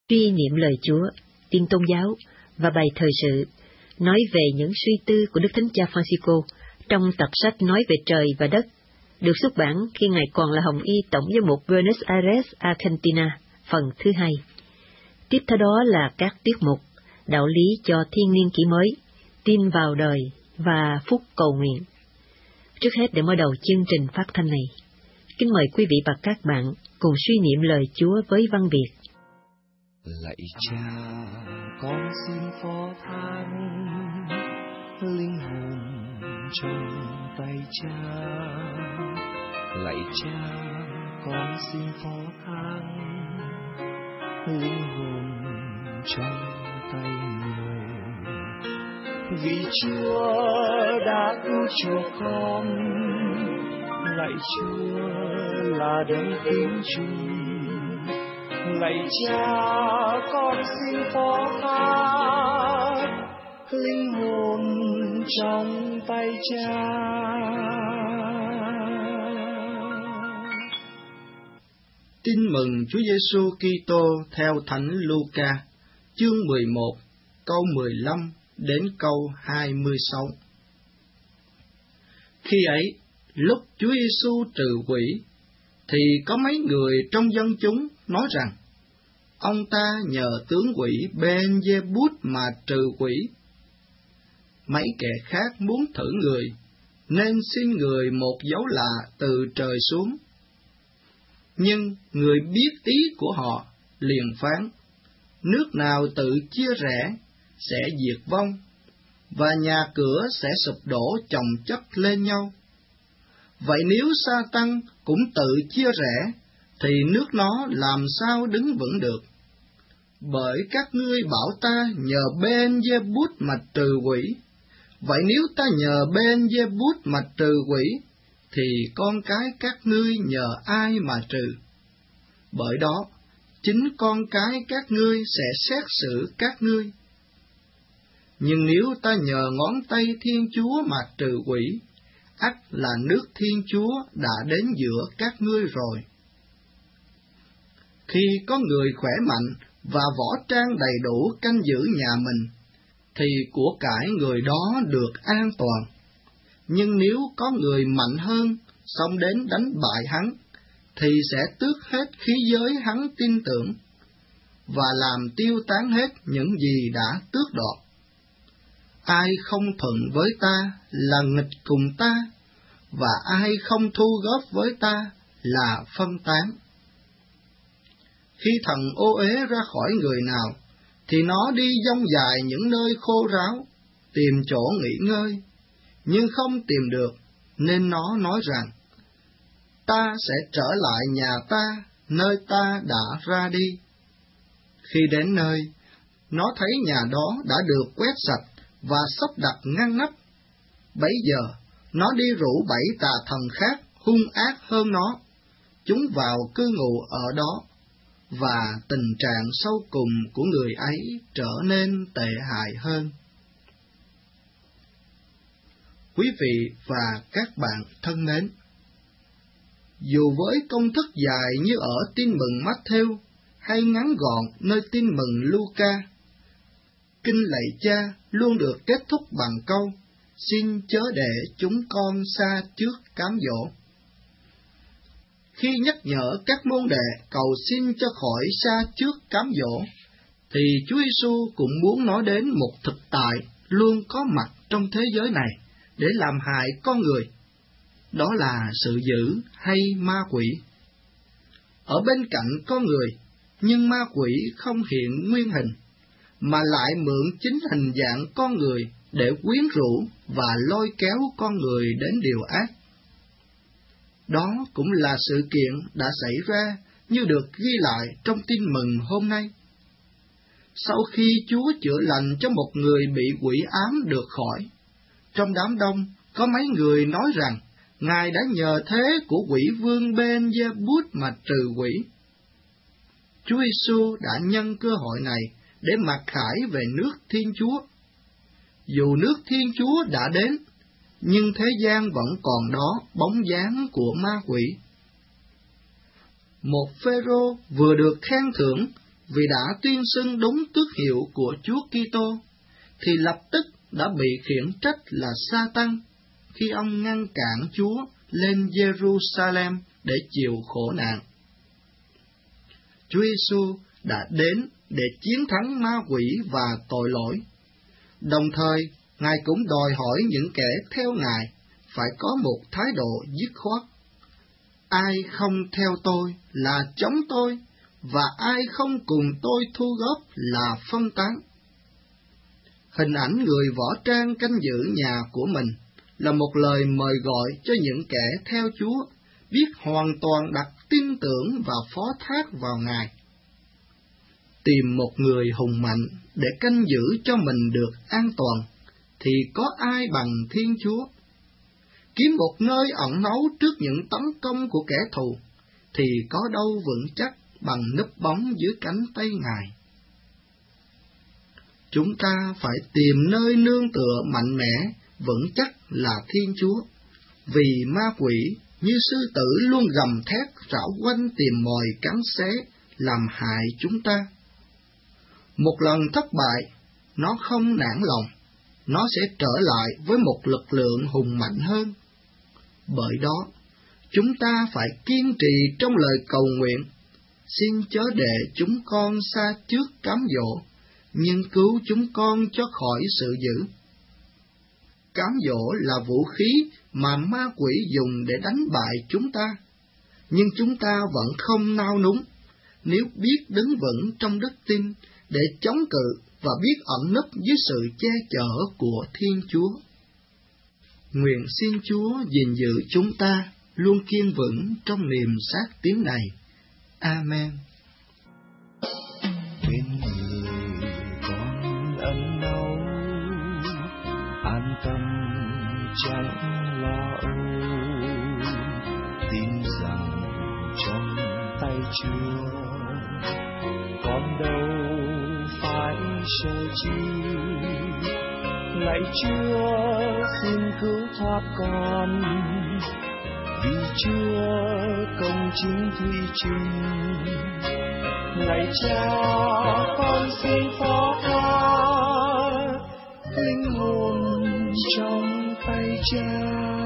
Suy niệm lời Chúa, tin tôn giáo và bài thời sự nói về những suy tư của Đức Thánh Cha Francisco trong tập sách Nói về trời và đất, được xuất bản khi Ngài còn là Hồng Y Tổng giám mục Buenos Aires, Argentina, phần thứ 2. Tiếp theo đó là các tiết mục đạo lý cho thiên niên kỷ mới, tin vào đời và phúc cầu nguyện. Trước hết, để mở đầu chương trình phát thanh này, kính mời quý vị và các bạn cùng suy niệm lời Chúa với văn Việt. Lạy Cha, con xin phó thác linh hồn trong tay Cha. Lạy Cha, con xin phó thác linh hồn trong tay Người. Vì Chúa đã cứu chuộc con, lạy Chúa là đấng cứu chuộc. Lạy Cha, con xin phó thác linh hồn trong tay Cha. Tin mừng Chúa Giêsu Kitô theo Thánh Luca, chương 11, câu 15 đến câu 26. Khi ấy, lúc Chúa Giêsu trừ quỷ, thì có mấy người trong dân chúng nói rằng, ông ta nhờ tướng quỷ Beelzebub mà trừ quỷ. Mấy kẻ khác muốn thử người, nên xin người một dấu lạ từ trời xuống. Nhưng người biết ý của họ, liền phán, nước nào tự chia rẽ sẽ diệt vong, và nhà cửa sẽ sụp đổ chồng chất lên nhau. Vậy nếu Sa-tăng cũng tự chia rẽ, thì nước nó làm sao đứng vững được? Bởi các ngươi bảo ta nhờ Beelzebub mà trừ quỷ. Vậy nếu ta nhờ Beelzebub mà trừ quỷ, thì con cái các ngươi nhờ ai mà trừ? Bởi đó, chính con cái các ngươi sẽ xét xử các ngươi. Nhưng nếu ta nhờ ngón tay Thiên Chúa mà trừ quỷ, ắt là nước Thiên Chúa đã đến giữa các ngươi rồi. Khi có người khỏe mạnh và võ trang đầy đủ canh giữ nhà mình, thì của cải người đó được an toàn. Nhưng nếu có người mạnh hơn, xông đến đánh bại hắn, thì sẽ tước hết khí giới hắn tin tưởng, và làm tiêu tán hết những gì đã tước đoạt. Ai không thuận với ta là nghịch cùng ta, và ai không thu góp với ta là phân tán. Khi thần ô uế ra khỏi người nào, thì nó đi dông dài những nơi khô ráo, tìm chỗ nghỉ ngơi, nhưng không tìm được, nên nó nói rằng, ta sẽ trở lại nhà ta, nơi ta đã ra đi. Khi đến nơi, nó thấy nhà đó đã được quét sạch và xốc đặt ngăn nắp. Bấy giờ, nó đi rủ 7 tà thần khác hung ác hơn nó, chúng vào cư ngụ ở đó, và tình trạng sau cùng của người ấy trở nên tệ hại hơn. Quý vị và các bạn thân mến, dù với công thức dài như ở tin mừng Matthew hay ngắn gọn nơi tin mừng Luca, kinh lạy Cha luôn được kết thúc bằng câu, xin chớ để chúng con xa trước cám dỗ. Khi nhắc nhở các môn đệ cầu xin cho khỏi xa trước cám dỗ, thì Chúa Giêsu cũng muốn nói đến một thực tại luôn có mặt trong thế giới này để làm hại con người. Đó là sự dữ hay ma quỷ. Ở bên cạnh con người, nhưng ma quỷ không hiện nguyên hình, mà lại mượn chính hình dạng con người để quyến rũ và lôi kéo con người đến điều ác. Đó cũng là sự kiện đã xảy ra như được ghi lại trong tin mừng hôm nay. Sau khi Chúa chữa lành cho một người bị quỷ ám được khỏi, trong đám đông có mấy người nói rằng Ngài đã nhờ thế của quỷ vương Beelzebub mà trừ quỷ. Chúa Giêsu đã nhân cơ hội này để mặc khải về nước Thiên Chúa. Dù nước Thiên Chúa đã đến, nhưng thế gian vẫn còn đó bóng dáng của ma quỷ. Một Phêrô vừa được khen thưởng vì đã tuyên xưng đúng tước hiệu của Chúa Kitô, thì lập tức đã bị khiển trách là Sa-tan khi ông ngăn cản Chúa lên Jerusalem để chịu khổ nạn. Chúa Giêsu đã đến để chiến thắng ma quỷ và tội lỗi. Đồng thời, Ngài cũng đòi hỏi những kẻ theo Ngài phải có một thái độ dứt khoát. Ai không theo tôi là chống tôi, và ai không cùng tôi thu góp là phân tán. Hình ảnh người võ trang canh giữ nhà của mình là một lời mời gọi cho những kẻ theo Chúa biết hoàn toàn đặt tin tưởng và phó thác vào Ngài. Tìm một người hùng mạnh để canh giữ cho mình được an toàn, thì có ai bằng Thiên Chúa? Kiếm một nơi ẩn náu trước những tấn công của kẻ thù, thì có đâu vững chắc bằng núp bóng dưới cánh tay Ngài. Chúng ta phải tìm nơi nương tựa mạnh mẽ, vững chắc là Thiên Chúa, vì ma quỷ như sư tử luôn gầm thét rảo quanh tìm mồi cắn xé, làm hại chúng ta. Một lần thất bại, nó không nản lòng, nó sẽ trở lại với một lực lượng hùng mạnh hơn. Bởi đó, chúng ta phải kiên trì trong lời cầu nguyện, xin chớ để chúng con xa trước cám dỗ, nhưng cứu chúng con cho khỏi sự dữ. Cám dỗ là vũ khí mà ma quỷ dùng để đánh bại chúng ta, nhưng chúng ta vẫn không nao núng, nếu biết đứng vững trong đức tin để chống cự và biết ẩn nấp dưới sự che chở của Thiên Chúa. Nguyện xin Chúa gìn giữ chúng ta luôn kiên vững trong niềm xác tín này. Amen. Bên người con ấm nấu, an tâm chẳng lo âu, tin rằng trong tay Chúa con đâu phải sợ chi. Lạy Chúa xin cứu thoát con, vì Chúa công chính thi trình. Lạy Cha con xin phó thác linh hồn trong tay Cha.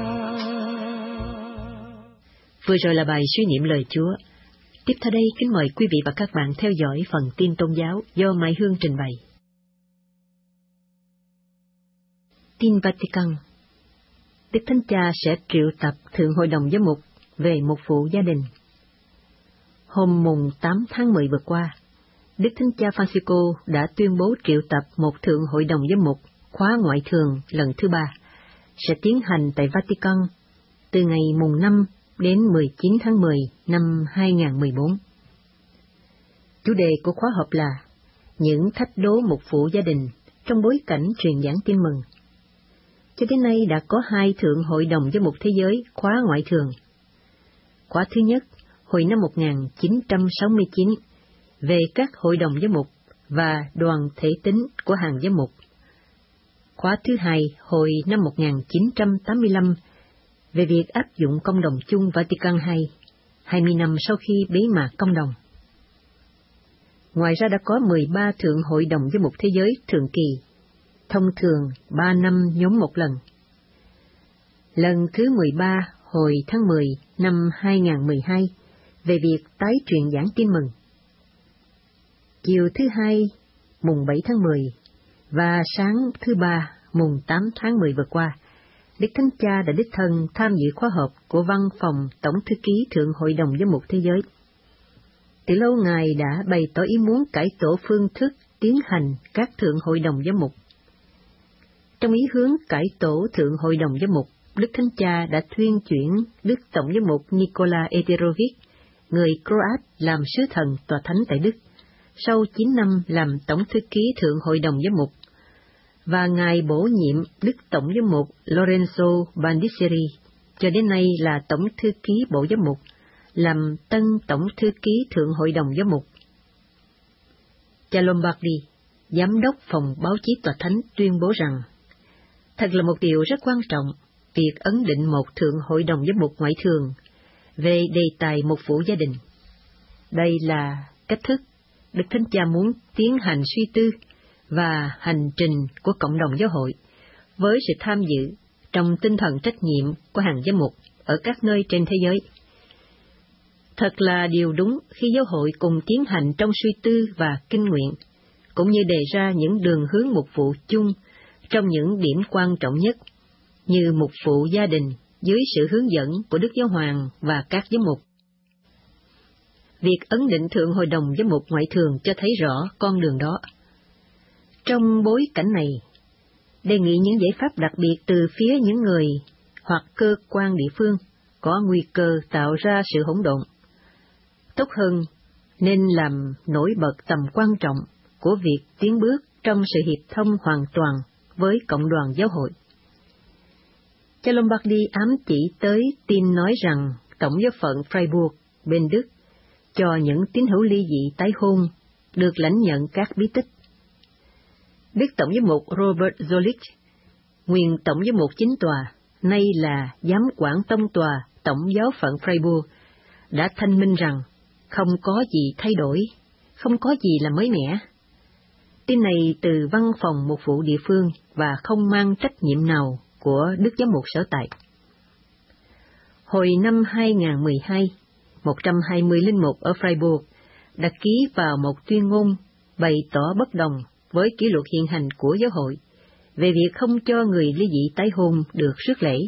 Vừa rồi là bài suy niệm lời Chúa. Tiếp theo đây kính mời quý vị và các bạn theo dõi phần tin tôn giáo do Mai Hương trình bày. Tin Vatican. Đức Thánh Cha sẽ triệu tập Thượng Hội đồng Giám mục về một vụ gia đình. Hôm mùng 8 tháng 10 vừa qua, Đức Thánh Cha Francisco đã tuyên bố triệu tập một Thượng Hội đồng Giám mục khóa ngoại thường lần thứ 3, sẽ tiến hành tại Vatican từ ngày mùng 5 đến 19 tháng 10 năm 2014. Chủ đề của khóa họp là những thách đố một vụ gia đình trong bối cảnh truyền giảng tin mừng. Cho đến nay đã có 2 Thượng Hội đồng Giám mục Thế giới khóa ngoại thường. Khóa thứ nhất, hồi năm 1969, về các hội đồng giám mục và đoàn thể tín của hàng giám mục. Khóa thứ 2, hồi năm 1985, về việc áp dụng công đồng chung Vatican II, 20 năm sau khi bế mạc công đồng. Ngoài ra đã có 13 Thượng Hội đồng Giám mục Thế giới thường kỳ, thông thường 3 năm nhóm một lần. Lần thứ 13, hồi tháng 10 năm 2012, về việc tái truyền giảng tin mừng. Chiều thứ 2, mùng 7 tháng 10, và sáng thứ 3, mùng 8 tháng 10 vừa qua, Đức Thánh Cha đã đích thân tham dự khóa họp của Văn phòng Tổng Thư ký Thượng Hội đồng Giám mục Thế giới. Từ lâu Ngài đã bày tỏ ý muốn cải tổ phương thức tiến hành các Thượng Hội đồng Giám mục. Trong ý hướng cải tổ Thượng Hội đồng Giám mục, Đức Thánh Cha đã thuyên chuyển Đức Tổng giám mục Nikola Ederovic, người Croat, làm sứ thần tòa thánh tại Đức, sau 9 năm làm Tổng Thư ký Thượng Hội đồng Giám mục, và Ngài bổ nhiệm Đức Tổng giám mục Lorenzo Bandiceri, cho đến nay là Tổng Thư ký Bộ Giám mục, làm tân Tổng Thư ký Thượng Hội đồng Giám mục. Cha Lombardi, Giám đốc phòng báo chí tòa thánh, tuyên bố rằng, thật là một điều rất quan trọng, việc ấn định một Thượng Hội đồng Giám mục ngoại thường về đề tài một vụ gia đình. Đây là cách thức Đức Thánh Cha muốn tiến hành suy tư và hành trình của cộng đồng giáo hội với sự tham dự trong tinh thần trách nhiệm của hàng giám mục ở các nơi trên thế giới. Thật là điều đúng khi giáo hội cùng tiến hành trong suy tư và kinh nguyện, cũng như đề ra những đường hướng mục vụ chung trong những điểm quan trọng nhất, như mục vụ gia đình dưới sự hướng dẫn của Đức Giáo Hoàng và các giám mục. Việc ấn định Thượng Hội đồng Giám mục Ngoại thường cho thấy rõ con đường đó. Trong bối cảnh này, đề nghị những giải pháp đặc biệt từ phía những người hoặc cơ quan địa phương có nguy cơ tạo ra sự hỗn độn. Tốt hơn nên làm nổi bật tầm quan trọng của việc tiến bước trong sự hiệp thông hoàn toàn với cộng đoàn giáo hội. Cha Lombardi ám chỉ tới tin nói rằng Tổng giáo phận Freiburg bên Đức cho những tín hữu ly dị tái hôn được lãnh nhận các bí tích. Đức Tổng giám mục Robert Zolich, nguyên Tổng giám mục chính tòa, nay là giám quản tông tòa Tổng giáo phận Freiburg, đã thanh minh rằng không có gì thay đổi, không có gì là mới mẻ. Tin này từ văn phòng mục vụ địa phương và không mang trách nhiệm nào của Đức Giám mục sở tại. Hồi năm 2012, 120 linh mục ở Freiburg đã ký vào một tuyên ngôn bày tỏ bất đồng với kỷ luật hiện hành của giáo hội về việc không cho người ly dị tái hôn được rước lễ.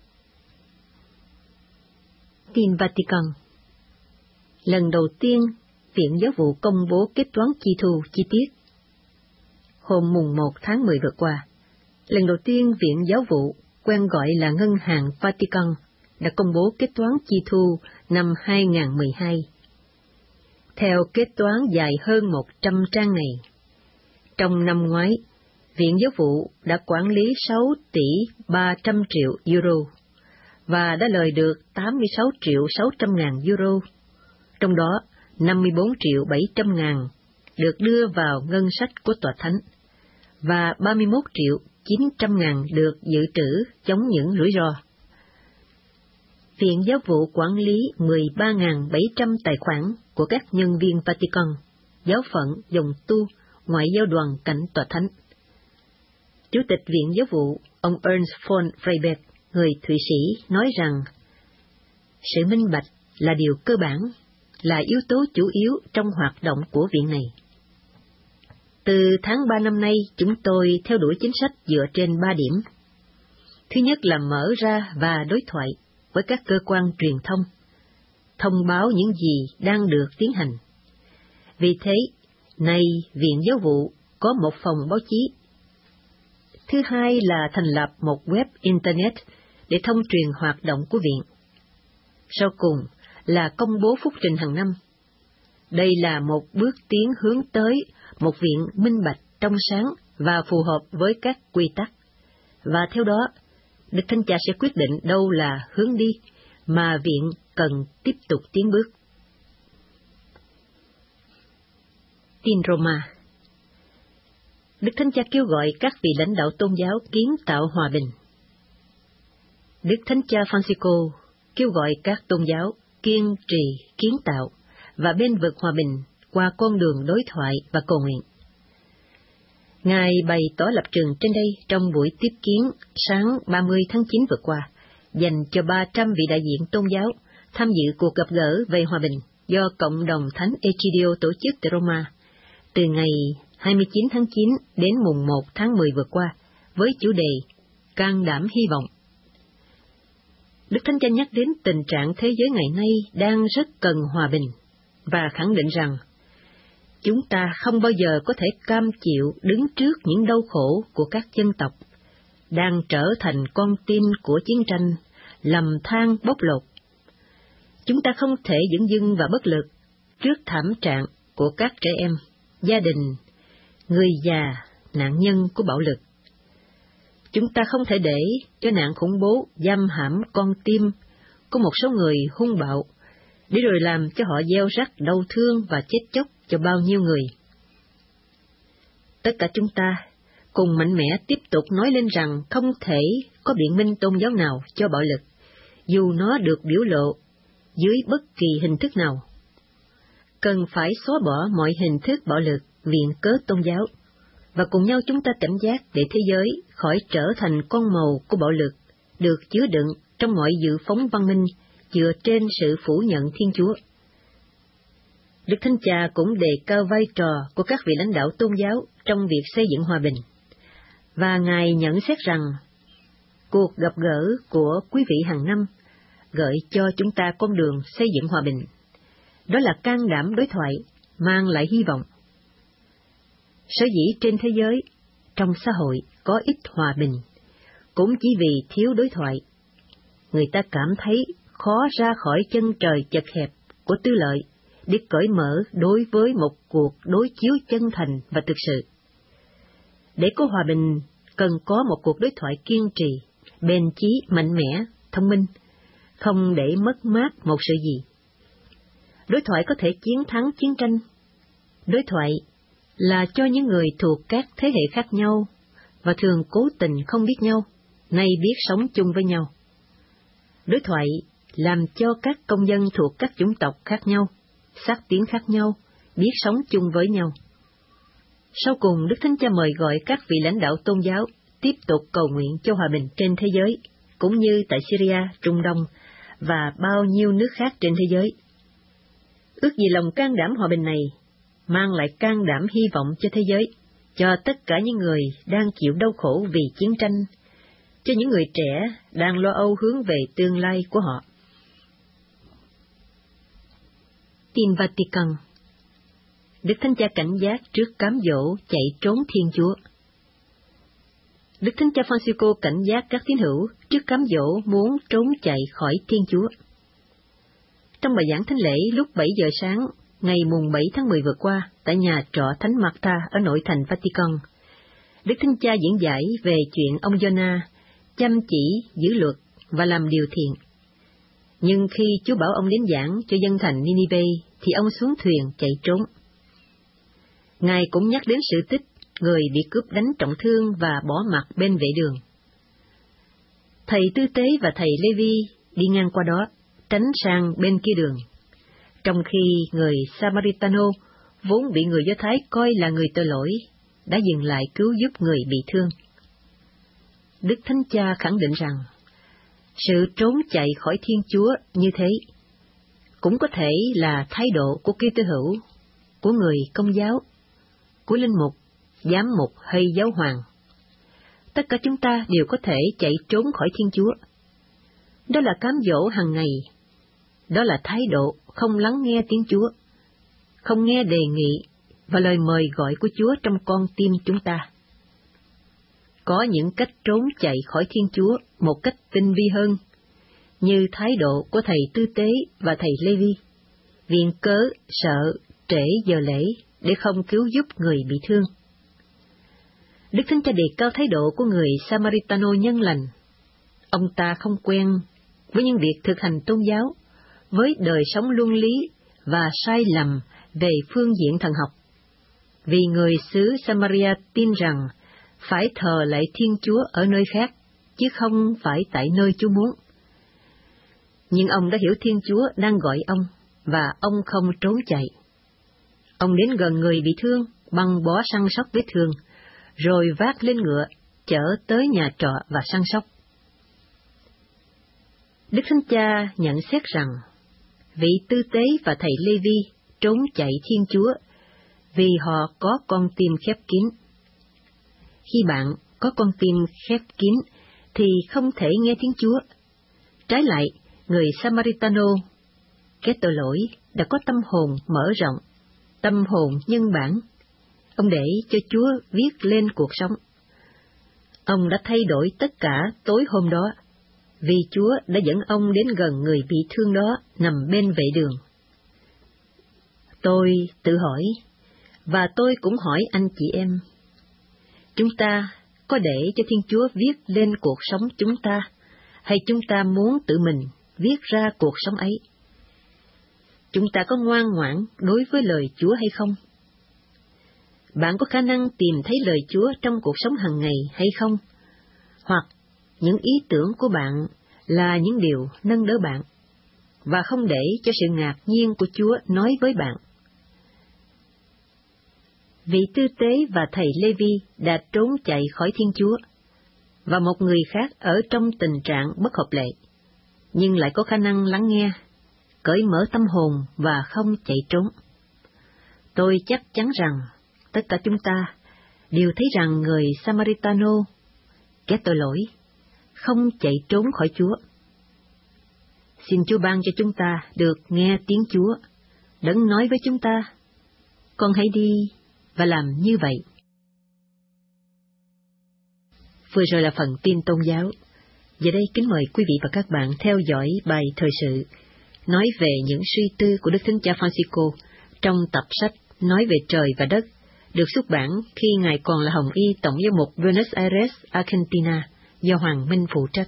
Tin Vatican. Lần đầu tiên, Viện Giáo vụ công bố kết toán chi thu chi tiết. Hôm mùng 1 tháng 10 vừa qua, lần đầu tiên Viện Giáo vụ, quen gọi là Ngân hàng Vatican, đã công bố kết toán chi thu năm 2012. Theo kết toán dài hơn 100 trang này, trong năm ngoái, Viện Giáo vụ đã quản lý 6 tỷ 300 triệu euro và đã lời được 86 triệu 600 ngàn euro, trong đó 54 triệu 700 ngàn được đưa vào ngân sách của Tòa Thánh và 31 triệu 900 ngàn được dự trữ chống những rủi ro. Viện Giáo vụ quản lý 13.700 tài khoản của các nhân viên Vatican, giáo phận, dòng tu, ngoại giao đoàn cạnh Tòa Thánh. Chủ tịch Viện Giáo vụ, ông Ernst von Freyberg, người Thụy Sĩ, nói rằng sự minh bạch là điều cơ bản, là yếu tố chủ yếu trong hoạt động của viện này. Từ tháng 3 năm nay, chúng tôi theo đuổi chính sách dựa trên 3 điểm. Thứ nhất là mở ra và đối thoại với các cơ quan truyền thông báo những gì đang được tiến hành. Vì thế, nay Viện Giáo vụ có một phòng báo chí. Thứ hai là thành lập một web Internet để thông truyền hoạt động của viện. Sau cùng là công bố phúc trình hàng năm. Đây là một bước tiến hướng tới một viện minh bạch, trong sáng và phù hợp với các quy tắc. Và theo đó, Đức Thánh Cha sẽ quyết định đâu là hướng đi mà viện cần tiếp tục tiến bước. Tin Roma. Đức Thánh Cha kêu gọi các vị lãnh đạo tôn giáo kiến tạo hòa bình. Đức Thánh Cha Francisco kêu gọi các tôn giáo kiên trì kiến tạo và bên vực hòa bình qua con đường đối thoại và cầu nguyện. Ngài bày tỏ lập trường trên đây trong buổi tiếp kiến sáng 30 tháng 9 vừa qua, dành cho 300 vị đại diện tôn giáo tham dự cuộc gặp gỡ về hòa bình do Cộng đồng Thánh Egidio tổ chức tại Roma, từ ngày 29 tháng 9 đến mùng 1 tháng 10 vừa qua, với chủ đề Can đảm hy vọng. Đức Thánh Cha nhắc đến tình trạng thế giới ngày nay đang rất cần hòa bình, và khẳng định rằng chúng ta không bao giờ có thể cam chịu đứng trước những đau khổ của các dân tộc, đang trở thành con tin của chiến tranh, lầm than bóc lột. Chúng ta không thể dửng dưng và bất lực trước thảm trạng của các trẻ em, gia đình, người già, nạn nhân của bạo lực. Chúng ta không thể để cho nạn khủng bố giam hãm con tim của một số người hung bạo, để rồi làm cho họ gieo rắc đau thương và chết chóc cho bao nhiêu người. Tất cả chúng ta cùng mạnh mẽ tiếp tục nói lên rằng không thể có biện minh tôn giáo nào cho bạo lực, dù nó được biểu lộ dưới bất kỳ hình thức nào. cần phải xóa bỏ mọi hình thức bạo lực, viện cớ tôn giáo, và cùng nhau chúng ta cảnh giác để thế giới khỏi trở thành con mồi của bạo lực, được chứa đựng trong mọi dự phóng văn minh dựa trên sự phủ nhận Thiên Chúa. Đức Thánh Cha cũng đề cao vai trò của các vị lãnh đạo tôn giáo trong việc xây dựng hòa bình, và Ngài nhận xét rằng cuộc gặp gỡ của quý vị hàng năm gợi cho chúng ta con đường xây dựng hòa bình. Đó là can đảm đối thoại, mang lại hy vọng. Sở dĩ trên thế giới, trong xã hội có ít hòa bình, cũng chỉ vì thiếu đối thoại. Người ta cảm thấy khó ra khỏi chân trời chật hẹp của tư lợi để cởi mở đối với một cuộc đối chiếu chân thành và thực sự. Để có hòa bình, cần có một cuộc đối thoại kiên trì, bền chí, mạnh mẽ, thông minh, không để mất mát một sự gì. Đối thoại có thể chiến thắng chiến tranh. Đối thoại là cho những người thuộc các thế hệ khác nhau và thường cố tình không biết nhau, nay biết sống chung với nhau. Đối thoại làm cho các công dân thuộc các chủng tộc khác nhau, sắc tiếng khác nhau, biết sống chung với nhau. Sau cùng, Đức Thánh Cha mời gọi các vị lãnh đạo tôn giáo tiếp tục cầu nguyện cho hòa bình trên thế giới, cũng như tại Syria, Trung Đông và bao nhiêu nước khác trên thế giới. Ước gì lòng can đảm hòa bình này mang lại can đảm hy vọng cho thế giới, cho tất cả những người đang chịu đau khổ vì chiến tranh, cho những người trẻ đang lo âu hướng về tương lai của họ. Tin Vatican. Đức Thánh Cha cảnh giác trước cám dỗ chạy trốn Thiên Chúa. Đức Thánh Cha Francisco cảnh giác các tín hữu trước cám dỗ muốn trốn chạy khỏi Thiên Chúa. Trong bài giảng thánh lễ lúc 7 giờ sáng, ngày mùng 7 tháng 10 vừa qua, tại nhà trọ Thánh Martha ở nội thành Vatican, Đức Thánh Cha diễn giải về chuyện ông Jonah chăm chỉ giữ luật và làm điều thiện. Nhưng khi Chúa bảo ông đến giảng cho dân thành Ninive, thì ông xuống thuyền chạy trốn. Ngài cũng nhắc đến sự tích người bị cướp đánh trọng thương và bỏ mặc bên vệ đường. Thầy tư tế và thầy Lê-vi đi ngang qua đó, tránh sang bên kia đường, trong khi người Samaritano, vốn bị người Do Thái coi là người tội lỗi, đã dừng lại cứu giúp người bị thương. Đức Thánh Cha khẳng định rằng, sự trốn chạy khỏi Thiên Chúa như thế cũng có thể là thái độ của Kitô hữu, của người Công giáo, của linh mục, giám mục hay giáo hoàng. Tất cả chúng ta đều có thể chạy trốn khỏi Thiên Chúa. Đó là cám dỗ hàng ngày. Đó là thái độ không lắng nghe tiếng Chúa, không nghe đề nghị và lời mời gọi của Chúa trong con tim chúng ta. Có những cách trốn chạy khỏi Thiên Chúa một cách tinh vi hơn, như thái độ của thầy tư tế và thầy Lê-vi, viện cớ sợ trễ giờ lễ để không cứu giúp người bị thương. Đức Thánh Cha đề cao thái độ của người Samaritano nhân lành. Ông ta không quen với những việc thực hành tôn giáo, với đời sống luân lý và sai lầm về phương diện thần học, vì người xứ Samaria tin rằng phải thờ lạy Thiên Chúa ở nơi khác, chứ không phải tại nơi Chúa muốn. Nhưng ông đã hiểu Thiên Chúa đang gọi ông, và ông không trốn chạy. Ông đến gần người bị thương, băng bó săn sóc vết thương, rồi vác lên ngựa, chở tới nhà trọ và săn sóc. Đức Thánh Cha nhận xét rằng, vị tư tế và thầy Lê-vi trốn chạy Thiên Chúa vì họ có con tim khép kín. Khi bạn có con tim khép kín thì không thể nghe tiếng Chúa. Trái lại, người Samaritano, cái tội lỗi, đã có tâm hồn mở rộng, tâm hồn nhân bản. Ông để cho Chúa viết lên cuộc sống. Ông đã thay đổi tất cả tối hôm đó, vì Chúa đã dẫn ông đến gần người bị thương đó nằm bên vệ đường. Tôi tự hỏi, và tôi cũng hỏi anh chị em, chúng ta có để cho Thiên Chúa viết lên cuộc sống chúng ta, hay chúng ta muốn tự mình viết ra cuộc sống ấy? Chúng ta có ngoan ngoãn đối với lời Chúa hay không? Bạn có khả năng tìm thấy lời Chúa trong cuộc sống hàng ngày hay không? Hoặc những ý tưởng của bạn là những điều nâng đỡ bạn, và không để cho sự ngạc nhiên của Chúa nói với bạn, vị tư tế và thầy Lê-vi đã trốn chạy khỏi Thiên Chúa, và một người khác ở trong tình trạng bất hợp lệ, nhưng lại có khả năng lắng nghe, cởi mở tâm hồn và không chạy trốn. Tôi chắc chắn rằng tất cả chúng ta đều thấy rằng người Samaritano, kẻ tội lỗi, không chạy trốn khỏi Chúa. Xin Chúa ban cho chúng ta được nghe tiếng Chúa, Đấng nói với chúng ta, con hãy đi và làm như vậy. Vừa rồi là phần tin tôn giáo. Giờ đây kính mời quý vị và các bạn theo dõi bài thời sự nói về những suy tư của Đức Thánh Cha Francisco trong tập sách Nói về trời và đất, được xuất bản khi Ngài còn là Hồng Y Tổng giám mục Buenos Aires, Argentina, do Hoàng Minh phụ trách.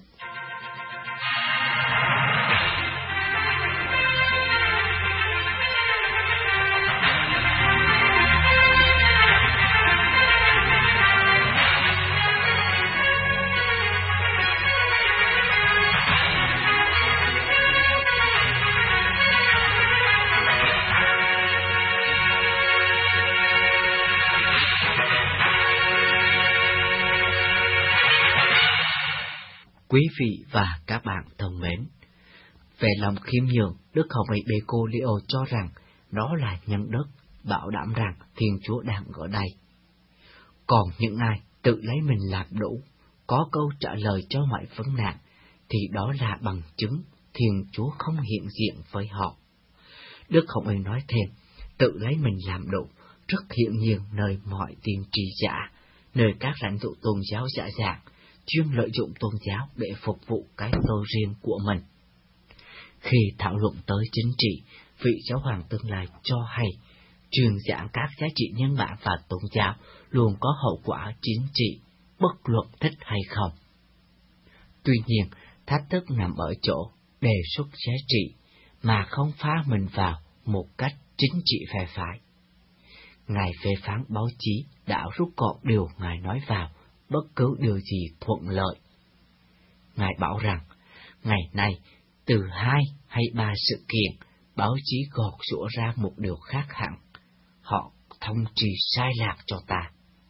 Quý vị và các bạn thân mến, về lòng khiêm nhường, Đức Hồng Y Bergoglio cho rằng đó là nhân đức, bảo đảm rằng Thiên Chúa đang ở đây. Còn những ai tự lấy mình làm đủ, có câu trả lời cho mọi vấn nạn, thì đó là bằng chứng Thiên Chúa không hiện diện với họ. Đức Hồng Y nói thêm, tự lấy mình làm đủ rất hiển nhiên nơi mọi tiên tri giả, nơi các lãnh tụ tôn giáo giả dạng, chuyên lợi dụng tôn giáo để phục vụ cái tôi riêng của mình. Khi thảo luận tới chính trị, vị giáo hoàng tương lai cho hay, truyền giảng các giá trị nhân bản và tôn giáo luôn có hậu quả chính trị, bất luận thích hay không. Tuy nhiên, thách thức nằm ở chỗ đề xuất giá trị, mà không phá mình vào một cách chính trị phe phái. Ngài phê phán báo chí đã rút gọn điều Ngài nói vào bất cứ điều gì thuận lợi. Ngài bảo rằng, ngày nay, từ 2 hay 3 sự kiện, báo chí gọt giũa ra một điều khác hẳn. Họ thông trì sai lạc cho ta.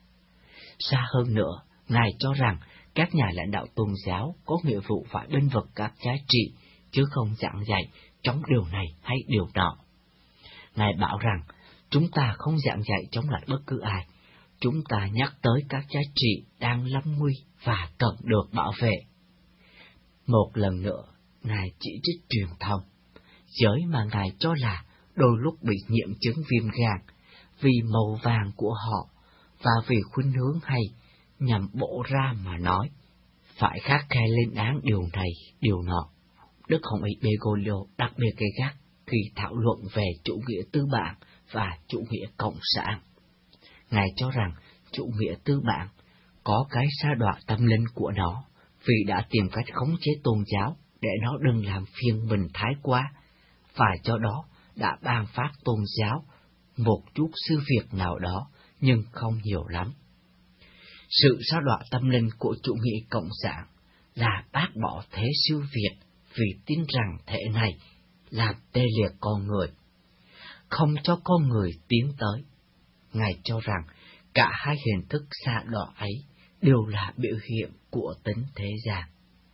Xa hơn nữa, Ngài cho rằng các nhà lãnh đạo tôn giáo có nghĩa vụ phải bênh vực các giá trị, chứ không giảng dạy chống điều này hay điều nọ. Ngài bảo rằng, chúng ta không giảng dạy chống lại bất cứ ai. Chúng ta nhắc tới các giá trị đang lâm nguy và cần được bảo vệ. Một lần nữa, Ngài chỉ trích truyền thông, giới mà Ngài cho là đôi lúc bị nhiễm chứng viêm gan, vì màu vàng của họ và vì khuynh hướng hay nhằm bổ ra mà nói, phải khắt khe lên án điều này, điều nọ. Đức Hồng Y Bergoglio đặc biệt gay gắt khi thảo luận về chủ nghĩa tư bản và chủ nghĩa cộng sản. Ngài cho rằng chủ nghĩa tư bản có cái sa đọa tâm linh của nó, vì đã tìm cách khống chế tôn giáo để nó đừng làm phiền mình thái quá, và do đó đã ban phát tôn giáo một chút sư việc nào đó, nhưng không nhiều lắm. Sự sa đọa tâm linh của chủ nghĩa cộng sản là bác bỏ thế siêu việt vì tin rằng thể này làm tê liệt con người, không cho con người tiến tới. Ngài cho rằng cả hai hình thức sa đọa ấy đều là biểu hiện của tính thế gian.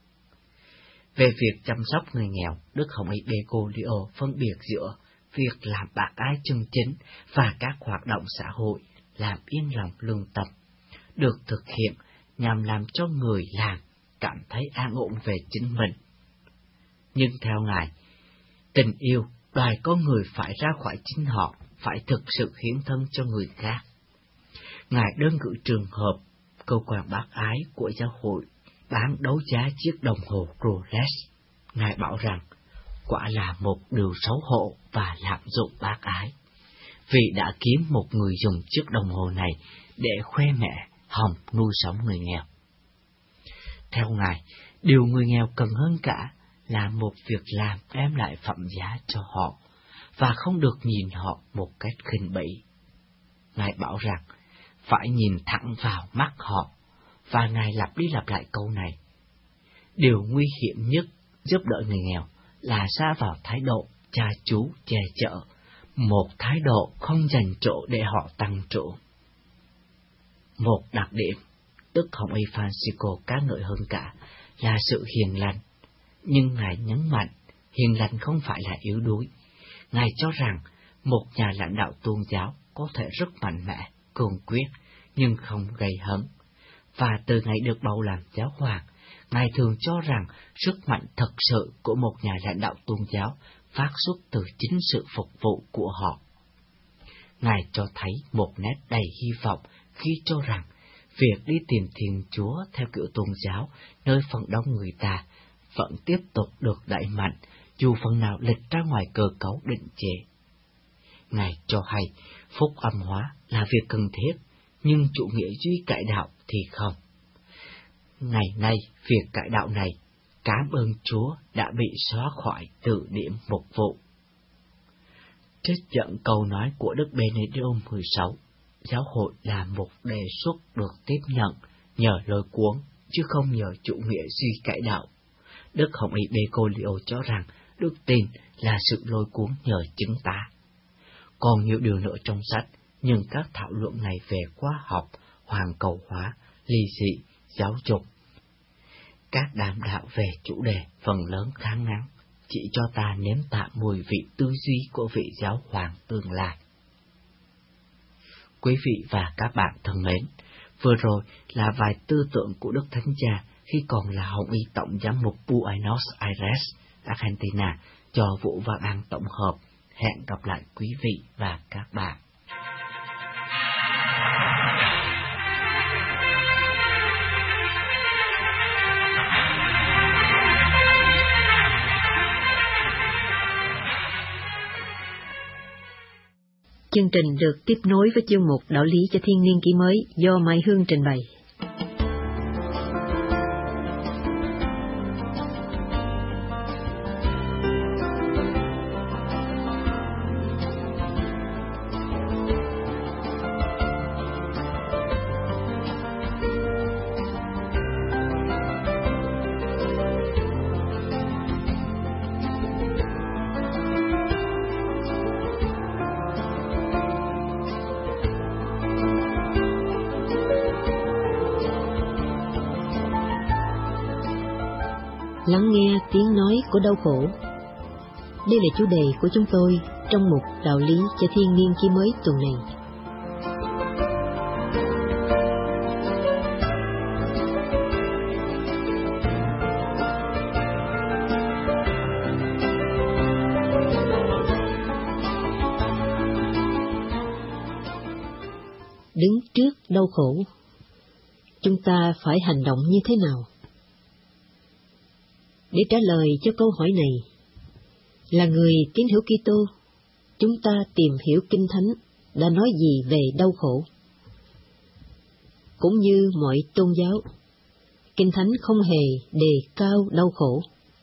Về việc chăm sóc người nghèo, Đức Hồng Y Bergoglio phân biệt giữa việc làm bác ái chân chính và các hoạt động xã hội làm yên lòng lương tâm, được thực hiện nhằm làm cho người làm cảm thấy an ổn về chính mình. Nhưng theo Ngài, tình yêu đòi con người phải ra khỏi chính họ, phải thực sự hiến thân cho người khác. Ngài đơn cử trường hợp cơ quan bác ái của giáo hội bán đấu giá chiếc đồng hồ Rolex. Ngài bảo rằng, quả là một điều xấu hổ và lạm dụng bác ái, vì đã kiếm một người dùng chiếc đồng hồ này để khoe mẽ hòng nuôi sống người nghèo. Theo Ngài, điều người nghèo cần hơn cả là một việc làm đem lại phẩm giá cho họ, và không được nhìn họ một cách khinh bỉ. Ngài bảo rằng, phải nhìn thẳng vào mắt họ, và Ngài lặp đi lặp lại câu này. Điều nguy hiểm nhất giúp đỡ người nghèo là sa vào thái độ cha chú che chở, một thái độ không dành chỗ để họ tăng trưởng. Một đặc điểm Đức Hồng Y Francisco ca ngợi hơn cả là sự hiền lành, nhưng Ngài nhấn mạnh hiền lành không phải là yếu đuối. Ngài cho rằng một nhà lãnh đạo tôn giáo có thể rất mạnh mẽ, cường quyết, nhưng không gây hấn. Và từ ngày được bầu làm giáo hoàng, Ngài thường cho rằng sức mạnh thật sự của một nhà lãnh đạo tôn giáo phát xuất từ chính sự phục vụ của họ. Ngài cho thấy một nét đầy hy vọng khi cho rằng việc đi tìm Thiên Chúa theo kiểu tôn giáo nơi phần đông người ta vẫn tiếp tục được đẩy mạnh, dù phần nào lệch ra ngoài cơ cấu định chế. Ngài cho hay phúc âm hóa là việc cần thiết, nhưng chủ nghĩa duy cải đạo thì không. Ngày nay, việc cải đạo này, cảm ơn Chúa, đã bị xóa khỏi từ điểm mục vụ. Trích dẫn câu nói của Đức Benedict XVI, giáo hội là một đề xuất được tiếp nhận nhờ lôi cuốn, chứ không nhờ chủ nghĩa duy cải đạo. Đức Hồng Y Bergoglio cho rằng đức tin là sự lôi cuốn nhờ chứng tá. Còn nhiều điều nữa trong sách, nhưng các thảo luận này về khoa học, hoàn cầu hóa, ly dị, giáo dục, các đàm đạo về chủ đề phần lớn khá ngắn, chỉ cho ta nếm tạm mùi vị tư duy của vị giáo hoàng tương lai. Quý vị và các bạn thân mến, vừa rồi là vài tư tưởng của Đức Thánh Cha khi còn là Hồng Y Tổng giám mục Buenos Aires, Argentina, cho vụ và ban tổng hợp. Hẹn gặp lại quý vị và các bạn. Chương trình được tiếp nối với chương mục Đạo lý cho thiên niên kỷ mới do Mai Hương trình bày. Lắng nghe tiếng nói của đau khổ. Đây là chủ đề của chúng tôi trong mục Đạo lý cho thiên niên kỷ mới tuần này. Đứng trước đau khổ, chúng ta phải hành động như thế nào? Để trả lời cho câu hỏi này, là người tín hữu Kitô, chúng ta tìm hiểu Kinh Thánh đã nói gì về đau khổ. Cũng như mọi tôn giáo, Kinh Thánh không hề đề cao đau khổ.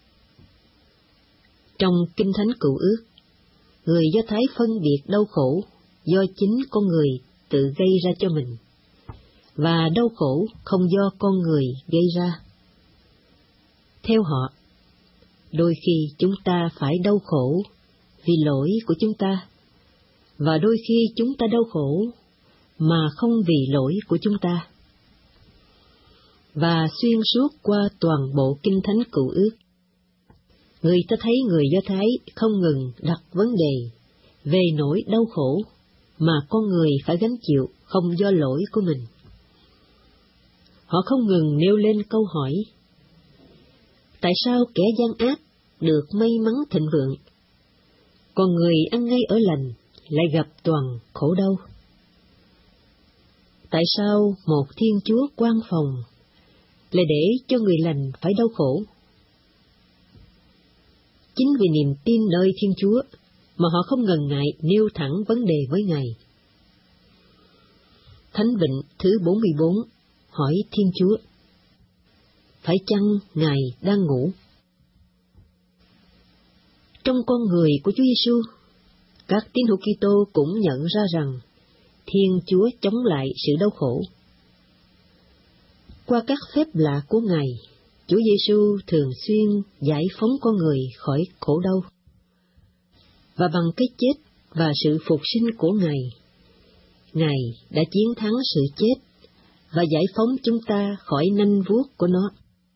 Trong Kinh Thánh Cựu Ước, người Do Thái phân biệt đau khổ do chính con người tự gây ra cho mình, và đau khổ không do con người gây ra. Theo họ, đôi khi chúng ta phải đau khổ vì lỗi của chúng ta, và đôi khi chúng ta đau khổ mà không vì lỗi của chúng ta. Và xuyên suốt qua toàn bộ Kinh Thánh Cựu Ước, người ta thấy người Do Thái không ngừng đặt vấn đề về nỗi đau khổ mà con người phải gánh chịu không do lỗi của mình. Họ không ngừng nêu lên câu hỏi: tại sao kẻ gian ác được may mắn thịnh vượng, còn người ăn ngay ở lành lại gặp toàn khổ đau? Tại sao một Thiên Chúa quan phòng lại để cho người lành phải đau khổ? Chính vì niềm tin nơi Thiên Chúa mà họ không ngần ngại nêu thẳng vấn đề với Ngài. Thánh Vịnh thứ 44 hỏi Thiên Chúa: phải chăng Ngài đang ngủ? Trong con người của Chúa Giêsu, các tín hữu Kitô cũng nhận ra rằng Thiên Chúa chống lại sự đau khổ. Qua các phép lạ của Ngài, Chúa Giêsu thường xuyên giải phóng con người khỏi khổ đau. Và bằng cái chết và sự phục sinh của Ngài, Ngài đã chiến thắng sự chết và giải phóng chúng ta khỏi nanh vuốt của nó.